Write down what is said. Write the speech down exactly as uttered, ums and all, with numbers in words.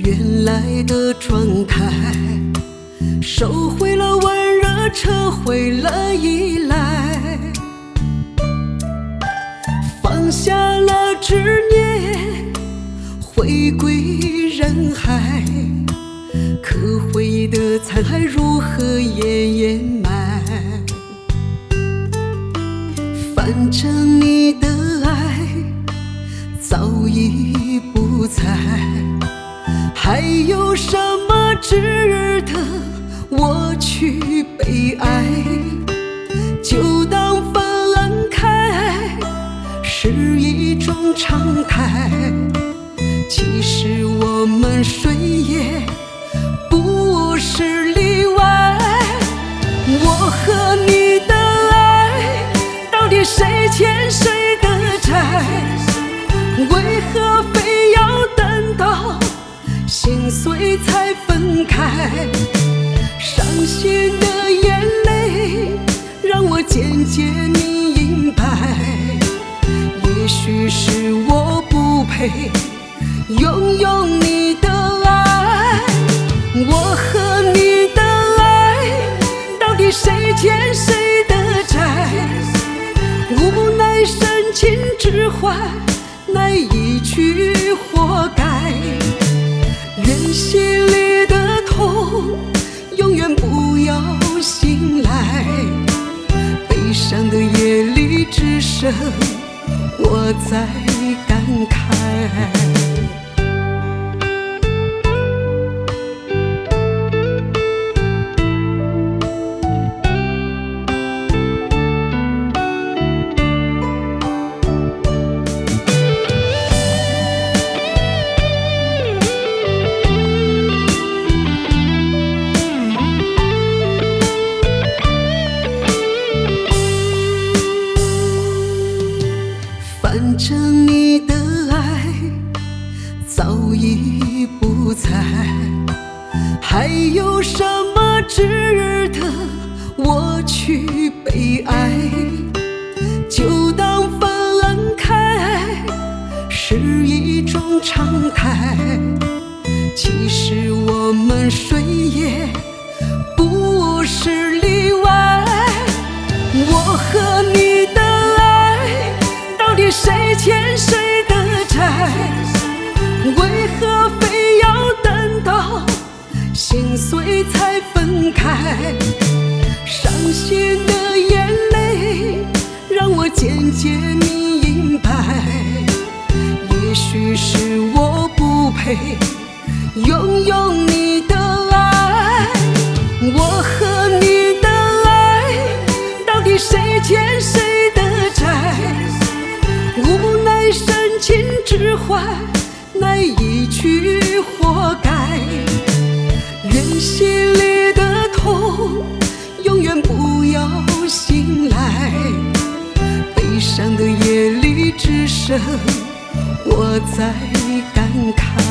原来的状态，收回了温热，撤回了依赖，放下了执念，回归人海。可回忆的残骸如何也掩埋？反正你的爱早已不在，还有什么值得我去悲哀？就当分开是一种常态，其实我们谁也不是例外。我和你的爱，到底谁欠谁的债？为何非要等到心碎才分开？伤心的眼泪让我渐渐明白，也许是我不配拥有你的爱。我和你的爱，到底谁欠谁的债？无奈深情只换来一句活该。愿心里的痛永远不要醒来，悲伤的夜里只剩我在感慨。反正你的爱早已不在，还有什么值得我去悲哀？就当分开是一种常态，其实我们谁也不是例外。我和你的谁欠谁的债？为何非要等到心碎才分开？伤心的眼泪让我渐渐明白，也许是我不配拥有你的爱。我和你的爱，到底谁欠谁的债？无奈深情只换来一句活该。愿心里的痛永远不要醒来，悲伤的夜里只剩我在感慨。